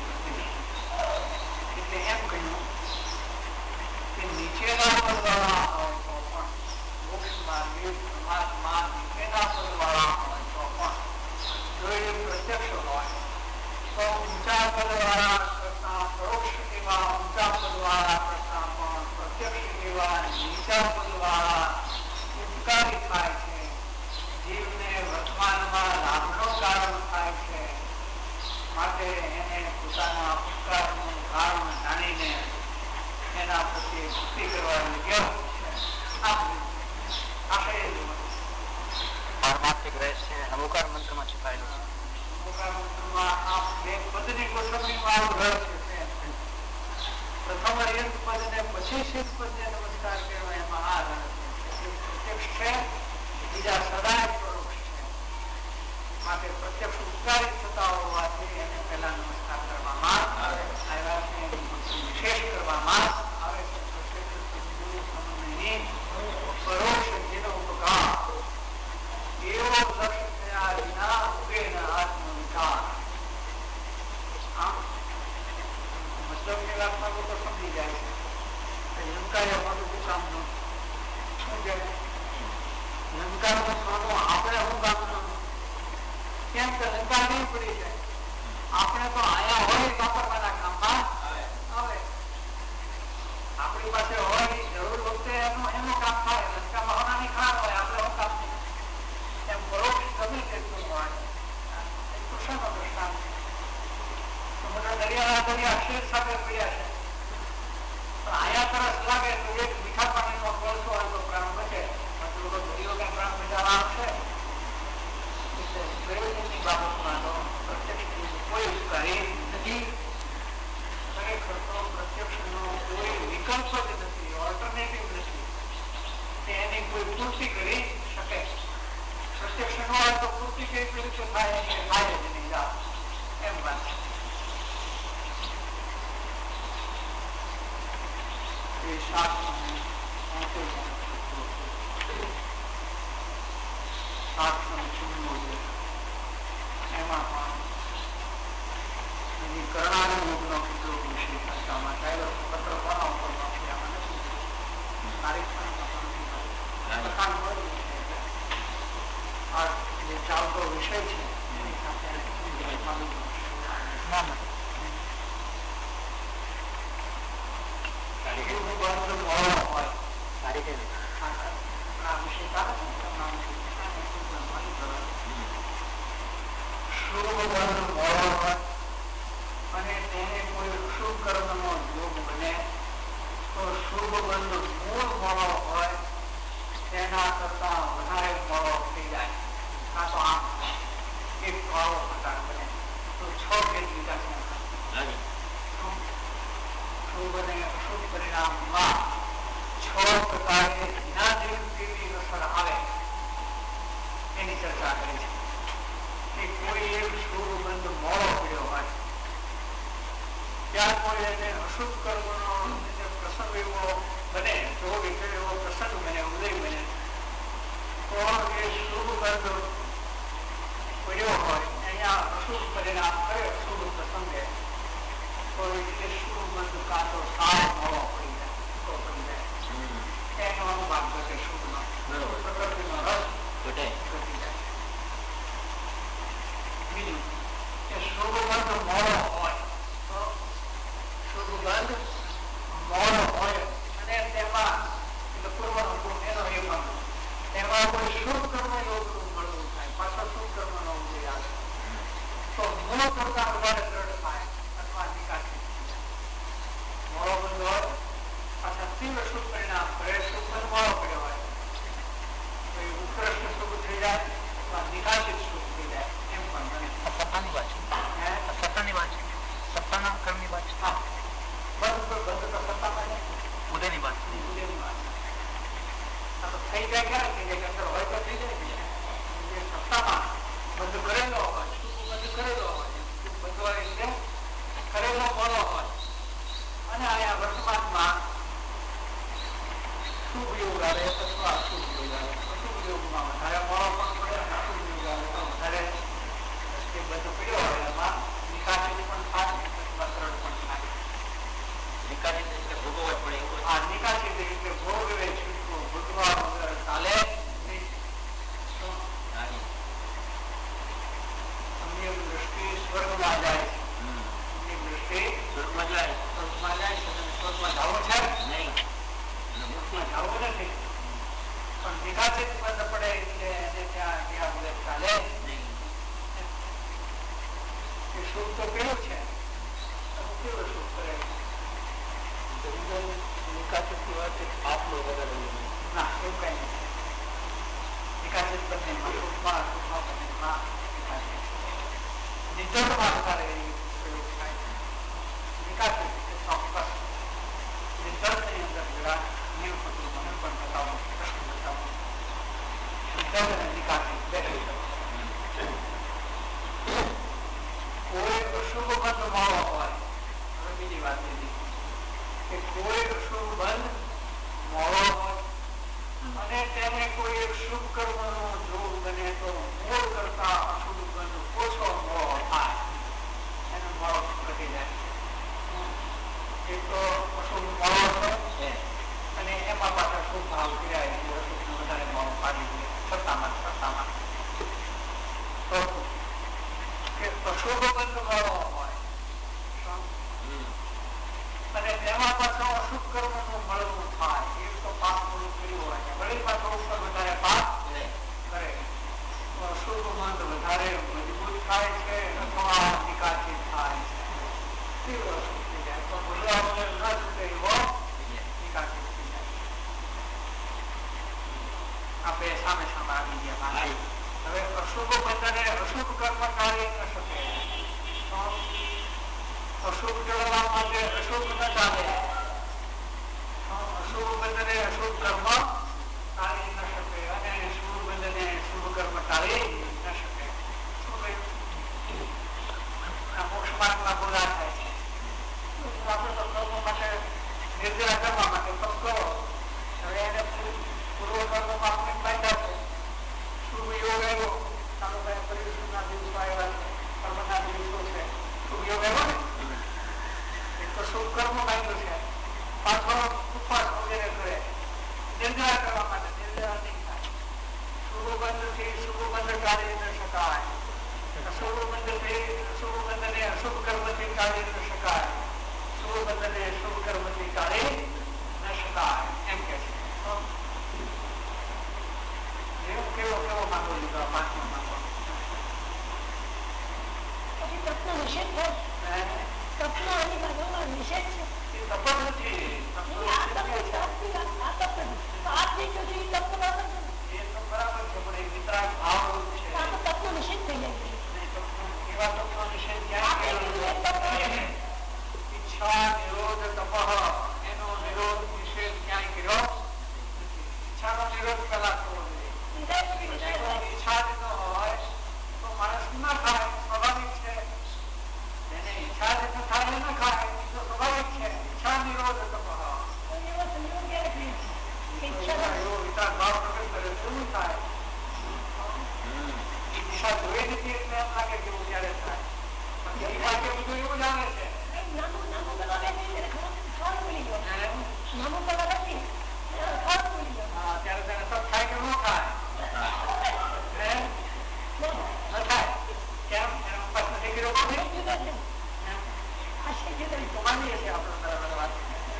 એટલે એમ કહ્યું કે નીચેના પદવાળા હોય તો પણ મોક્ષમાં પરમાત્મા નીચેના પદવાળા હોય તો પણ જો એ પ્રત્યક્ષ હોય તો ઊંચા પદવાળા કરતા પરોક્ષ એવા ઊંચા પદવાળા કરતા પણ પ્રત્યક્ષ એવા નીચા પદવાળા ઉપકારી થાય છે. જીવને વર્તમાનમાં લાભનો કારણ થાય છે. માટે એને પોતાના ઉપકારનું કારણ જાણીને એના પ્રત્યે ભક્તિ કરવાની ટેવ છે. પારમાર્થિક રહસ્ય અમુકાર મંત્રમાં છુપાયેલું છે. અમુકાર મંત્રમાં આ બે પદની ગોઠવણીમાં આવું રહસ્ય છે. પ્રથમ અર્યંત પદને પછી સિદ્ધ પદને નમસ્કાર કહેવાય. એમાં આ રહસ્ય પ્રત્યક્ષ છે. બીજા સદાય પરોક્ષ છે. માટે પ્રત્યક્ષ ઉપકારી થતા હોવાથી એને પહેલા નમસ્કાર કરવામાં આવ્યા છે. વિશેષ કરવામાં આવે છે. પરોક્ષ જેનો ઉપકાર એવો લક્ષ્ય થયા વિના ઉગે ન આત્મ વિચાર. આમ મતલબની વાતમાં લોકો સમજી જાય છે. લંકાએ મોટું શું કામનું શું છે? લંકાનું સોનું આપણે શું કામનું? કેમ કે લંકા નહીં પડી છે. આપણે તો આયા હોય વાપરવાના કામમાં આવે. આપણી પાસે હોય જરૂર વખતે એનું એનું કામ થાય. લંકામાં હોવાની ખાર હોય, આપણે શું કામ નહીં? એમ પરોક્ષ ગમે તેટલું હોય એ કૃષ્ણનો દ્રષ્ટાંત છે. સમુદ્ર દરિયા દરિયા ક્ષીર સાગર પડ્યા છે. પણ આયા તરસ લાગે તો એક મીઠા પાણીનો કોલસો હોય તો પ્રાણ બચે. દરિયો કઈ પ્રાણ બચાવવા આવશે? બાબતમાં તો પ્રત્યક્ષ કોઈ ઉપકારી નથી. ખરેખર તો પ્રત્યક્ષનો કોઈ વિકલ્પ જ નથી, ઓલ્ટરનેટિવ નથી. એની કોઈ પૂર્તિ કરી શકે. પ્રત્યક્ષ નો હોય તો પૂર્તિ કઈ રીતે થાય એ થાય જ નહીં. એમ વાત છે. એ સાત સાતસો ચુમ્મોતેર એમાં પણ કરણાનો યોગનો કેટલો વિષય ચર્ચામાં થયેલો પત્ર કોના ઉપર આમાં નથી તારીખ પણ જે ચાલતો વિષય છે એની સાથે અને તેને કોઈ શુભ કર્મ નો યોગ બને તો શુભ બંધ મૂળ મળો હોય તેના કરતા વધારે મળો થઈ જાય. આ તો આમ એક કાળો પ્રકાર બને તો છ ભેદ લીધા છે. શુભ અને અશુભ પરિણામમાં છ પ્રકારે ના જેવી કેવી અસર આવે એની ચર્ચા કરી છે. કે કોઈ એક શુભ બંધ મોડો પડ્યો હોય ત્યાં કોઈ એને અશુભ કર્મનો પ્રસંગ એવો બને જોગ એવો પ્રસંગ બને ઉદય બને તો એ શુભ બંધ પડ્યો હોય અહીંયા અશુભ પરિણામ કરે અશુભ પ્રસંગે તો એ શુભ બંધ કાં તો સાવ મોડો પડી જાય તો પડી જાય એનો અનુભાગ ઘટે શુભનો પ્રકૃતિનો રસ ઘટે ઘટી જાય. બીજું કે શુભ બંધ મોડો હોય તો શુભ બંધ મોડો હોય અને તેમાં પૂર્વનો ગુણ એનો એ બંધ તેમાં કોઈ શુભ કર્મ યોગ મળવું થાય પાછા શુભ કર્મ નો ઉદય આવે તો મૂળ કરતા વધારે દ્રઢ થાય અથવા નિકાસી મોડો બંધ હોય પાછા તીવ્ર શુભ પરિણામ કરે શુભ બંધ મોડો પડ્યો હોય તો એ ઉત્કૃષ્ટ શુભ થઈ જાય અથવા નિકાસિત શુભ થઈ જાય એમ પણ બને. સત્તાની વાત છે સત્તાની વાત છે સત્તાના કર્મની વાત છે. હા બંધ તો બંધ તો સત્તામાં છે ઉદયની વાત છે ઉદયની વાત થઈ જાય ક્યારે થઈ જાય અંદર હોય તો થઈ જાય ને સત્તામાં બંધ કરેલો હોય બંધ કરેલો હોય બંધ હોય એટલે કરેલો મોડો હોય અને અહીંયા વર્તમાનમાં શુભ યોગ આવે અથવા અશુભ યોગ આવે અશુભ યોગમાં વધારે મોડો પણ પડે અને અશુભ યોગ આવે તો વધારે એ બંધ પડ્યો હોય એમાં નિકાસિત પણ થાય અથવા સરળ પણ થાય. નિકાસિત એટલે ભોગવવા પડે એવું. હા નિકાસિત એટલે ભોગવે છૂટકો ભોગવા વગર ચાલે નહીં. અન્ય દ્રષ્ટિ સ્વર્ગમાં જાય છે અન્ય દ્રષ્ટિ સ્વર્ગમાં જાય સ્વર્ગમાં જાય છે અને સ્વર્ગમાં જવું છે નહીં સ્વર્ગમાં જવું નથી પણ નિકાસિત બંધ પડે એટલે એને ત્યાં ગયા વગર ચાલે નહીં. એ શુભ તો કેવું છે કેવું શુભ કરે નિકાસિત વાત આપનો વધારે ના એવું કઈ નથી. નિકાસિત બંનેમાં શુભમાં શુભમાં બંનેમાં નિર્દળમાં વધારે પ્રયોગ થાય છે. નિકાસિત ચોક્કસ નિર્દળની અંદર જરા નિયમ હતું મને પણ બતાવો પ્રશ્ન બતાવો નિર્દળ અને નિકાસિત બે કોઈ અશુભ બંધ મોડો હોય હવે બીજી વાત લીધી કે કોઈ અશુભ બંધ મોડો હોય અને તેને કોઈ એક શુભ કર્મનો જોગ બને તો મૂળ કરતા અશુભ બંધ ઓછો મોડો થાય એનો મોડો ઘટી જાય. એ તો અશુભ મોડો છે અને એમાં પાછા શુભ ભાવ કર્યા એટલે અશુભ વધારે મોડો પાડી દે સત્તામાં સત્તામાં તો કે અશુભ બંધ મોડો હોય અને તેમાં પાછો અશુભ કર્મ નું મળવું થાય એક તો પાપ પૂરું કર્યું હોય વળી પાછો ઉપર વધારે પાપ કરે તો અશુભ બંધ વધારે મજબૂત થાય છે અથવા નિકાસિત થાય છે તીવ્ર અશુભ થઈ જાય તો ભૂલવા વગર ન છૂટે એવો નિકાસિત થઈ જાય. આપણે સામે સામે આવી ગયા. હવે અશુભ બંધને અશુભ કર્મ કાર્ય ન શકે અશુભ કરવા માટે અશુભ ન ચાલે અશુભ બંધને અશુભ કર્મ ટાળી ન શકે અને શુભ બંધને શુભ કર્મ ટાળી ન શકે. શું કહ્યું મોક્ષ માર્ગમાં બોલા થાય છે આપણે તો કર્મ માટે નિર્જરા કરવા માટે પણ કરો હવે એને પૂર્વ કર્મમાં આપણે ફાયદા છે શુભ યોગ આવ્યો ચાલો ભાઈ પરિવર્તનના દિવસો આવ્યા છે કર્મના દિવસો છે શુભ યોગ આવ્યો ને એક તો શુભ કર્મ બાંધ્યું છે પાછો ઉપવાસ વગેરે કરે નિર્જરા કરવા માટે નિર્જરા નહીં થાય શુભ બંધ થી શુભ બંધ ટાળી ન શકાય અશુભ બંધથી અશુભ બંધને અશુભ કર્મથી કાઢી ન શકાય, શુભ બંધને શુભ કર્મથી કાઢી ન શકાય એમ કે છે. કેવો કેવો માંગો લીધો આ પાંચમો માંગો?
પછી તપનો નિષેધ થાય. તપનો આની બાજુમાં નિષેધ છે.
એ તપ નથી. એ તો બરાબર છે, પણ એ વિતરાગ ભાવ છે.
તપનો નિષેધ થઈ જાય.
એવા તપનો નિષેધ ક્યાં કર્યો? ઈચ્છા નિરોધ તપ, એનો નિરોધ નિષેધ ક્યાંય કર્યો? ઈચ્છાનો નિરોધ પેલા કરવો જોઈએ. ઈચ્છા જ ન હોય તો માણસ ના ખાય, સ્વાભાવિક છે. એને ઈચ્છા જ ન થાય ન ખાય તો સ્વાભાવિક છે. ઈચ્છા નિરોધ તપ. વિચાર ભાવ પ્રગટ કરે એવું થાય. એ દિશા જોઈ નથી એટલે એમ લાગે કે એવું ક્યારે થાય. દિશા કે બધું એવું જાણે છે. ત્યારે તેને સબ થાય કે ન થાય? ન થાય. કેમ? એનો ઉપવાસ નથી કર્યો પછી તો માનીએ છીએ આપણે બરાબર વાત.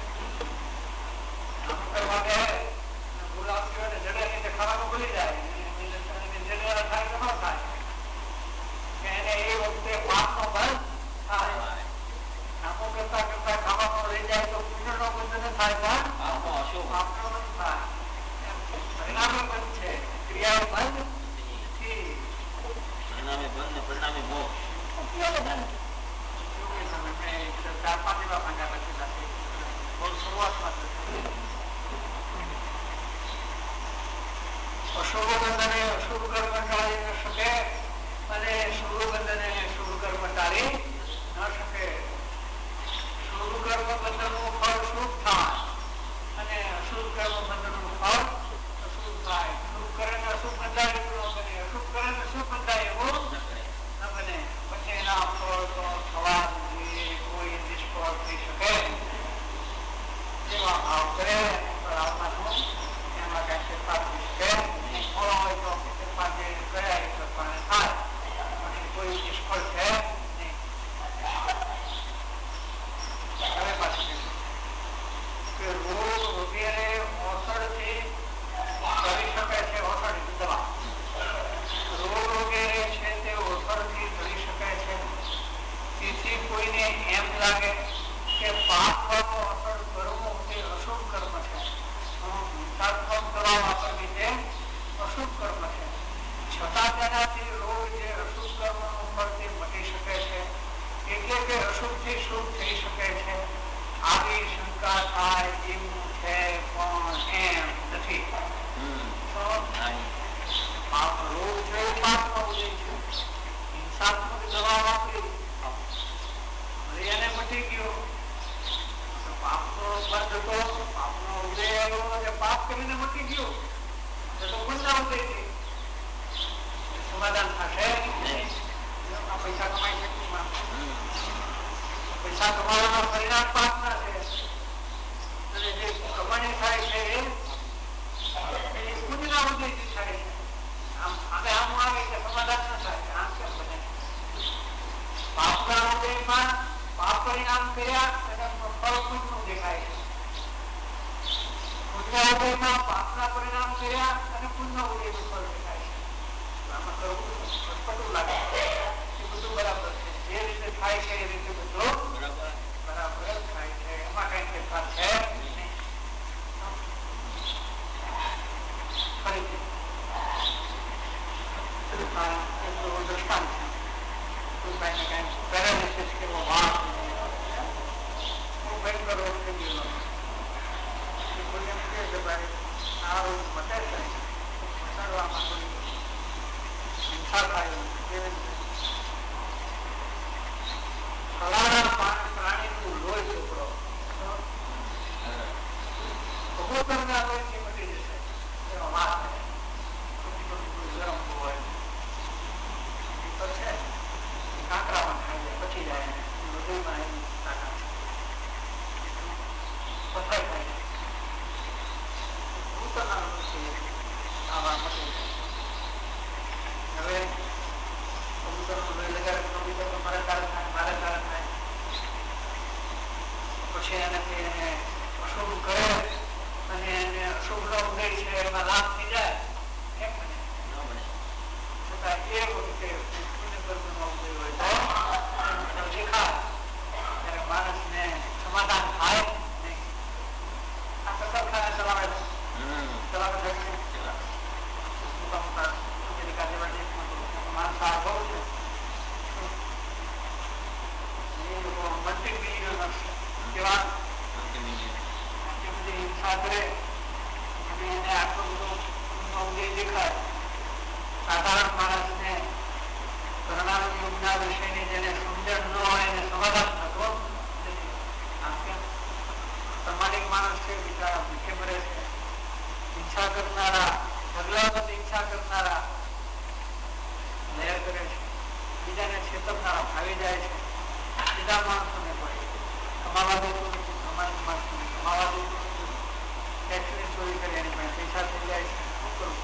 કરવા બે બોલાવતી હોય જડે રીતે ખાવાનું ભૂલી જાય, જડે થાય કે ન થાય. એને એ વખતે પાપનો બંધ થાય. નામો કરતા કરતા ખાવાનું રહી જાય તો પુણ્યનો બંધ ન થાય, પણ પાપનો બંધ થાય. પરિણામે બંધ છે, ક્રિયાઓ બંધ નથી.
પરિણામે બંધ, પરિણામે મોક્ષ.
ચાર પાંચ એવા ભાંગા લખેલા છે. શરૂઆતમાં અશુભ બંધને અશુભ કર્મ ટાળી ન શકે અને શુભ બંધને શુભ કર્મ ટાળી ન શકે. શુભ કર્મ બંધનનું ફળ શુભ થાય અને અશુભ કર્મ બંધનનું ફળ અશુભ થાય. શુભ કરે ને અશુભ બંધાય એવું ન બને, અશુભ કરે ને શુભ બંધાય એવું ન બને. બંનેના ફળ તો થવા જોઈએ, કોઈ નિષ્ફળ થઈ શકે એવા ભાવ કરે આવવાનું એમાં કઈ ફેરફાર થઈ શકે. મોડો હોય તો ફેરફાર જે કર્યા એ ફેરફાર થાય, પછી કોઈ નિષ્ફળ છે નહીં. હવે પાછું કે રોગ વગેરે ઓસડથી કરી શકે છે. ઓસડ દવા રોગ વગેરે છે તે ઓસડથી કરી શકે છે. તેથી કોઈને એમ લાગે કે પાપ કર્મ અસર કરવું તે અશુભ કર્મ છે, હિંસાત્મક દવા વાપરવી તે અશુભ કર્મ છે. છતાં તેનાથી રોગ જે અશુભ કર્મનું ફળ તે મટી શકે છે, એટલે કે અશુભ થી શુભ થઈ શકે છે. આવી શંકા થાય એવું છે, પણ એમ નથી. રોગ છે પાપનો ઉદય છે. હિંસાત્મક દવા વાપરી એને મટી ગયો, પાપનો બંધ હતો, પાપનો ઉદય આવ્યો, પાપ કરીને મટી ગયો તો ગુના ઉદય થઈ સમાધાન થશે. પૈસા કમાઈ શકીમાં પૈસા કમાવાના પરિણામ પાપના છે, અને જે કમાણી થાય છે એ ગુના ઉદયથી થાય છે. આમ હવે આમ આવે કે સમાધાન ન થાય, આમ કેમ બને? પાપના ઉદયમાં પાપ પરિણામ કર્યા અને ફળ પુણ્યનું દેખાય છે. પુણ્ય ઉદયમાં પાપના પરિણામ કર્યા અને પુણ્ય ઉદયનું ફળ દેખાય છે. આમાં કરવું અટપટું લાગે એ બધું બરાબર છે. જે રીતે થાય છે એ રીતે બધું બરાબર થાય છે. એમાં કઈ ફેરફાર છે નહીં. ફરીથી દ્રષ્ટાંત છે. કોઈભાઈને કઈ પેરાલિસિસ કેવો વાત ભયંકર રોગ થઈ ગયેલો, કોઈ એમ કહે કે ભાઈ આ રોગ મટે છે, મટાડવામાં થોડી હિંસા થાય એવી ફલાણા પ્રાણીનું લોહી ચોપડો કબૂતરના લોહીથી મટી જશે એનો વાત ગરમ હોય તો છે. કાંકરામાં ખાઈ જાય પછી જાય હૃદયમાં એની તાકાત પથ્થર ખાઈ જાય કબૂતરના લોહીથી આવા મટી જાય. હવે કબૂતરનો સંબંધના વિષયની જેને સમજણ ન હોય એને સમાધાન થતો નથી. પ્રમાણિક માણસ છે બિચારા ભૂખે મરે છે. ઈચ્છા કરનારા, ઢગલાબંધ ઈચ્છા કરનારા લહેર કરે છે, બીજાને છેતરનારા ભાવી જાય છે. બીજા માણસોને કોઈ કમાવા દેતું નથી, પ્રમાણિક માણસોને કમાવા દેતું નથી. ટેક્સની ચોરી કરી એની પાસે પૈસા થઈ જાય છે. શું કરવું?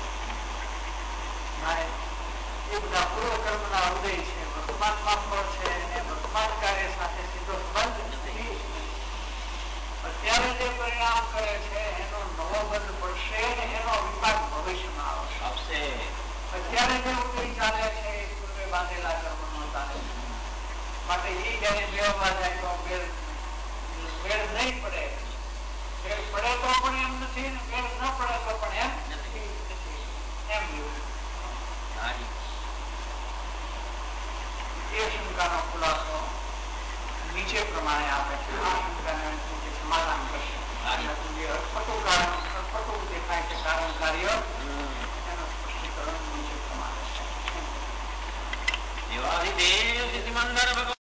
એ બધા પૂર્વ કર્મના ઉદય છે, વર્તમાનમાં ફળ છે, એને વર્તમાન કાર્ય સાથે સીધો સંબંધ નથી. અત્યારે જે પરિણામ કરે છે એનો નવો બંધ પડશે, એનો વિપાક ભવિષ્યમાં આવશે. અત્યારે જે ઉદય ચાલે છે એ પૂર્વે બાંધેલા કર્મનો ચાલે છે. માટે એ જયારે મેળવવા જાય તો વેર વેર નહીં પડે. વેર પડે તો પણ એમ નથી, વેર ન પડે તો પણ એમ નથી. એમ એ શંકાનો ખુલાસો નીચે પ્રમાણે આપે છે. આ શંકાને સમાધાન કરશે. અટપટું કારણ અટપટું દેખાય છે કારણ કાર્ય એનું સ્પષ્ટીકરણ નીચે પ્રમાણે છે.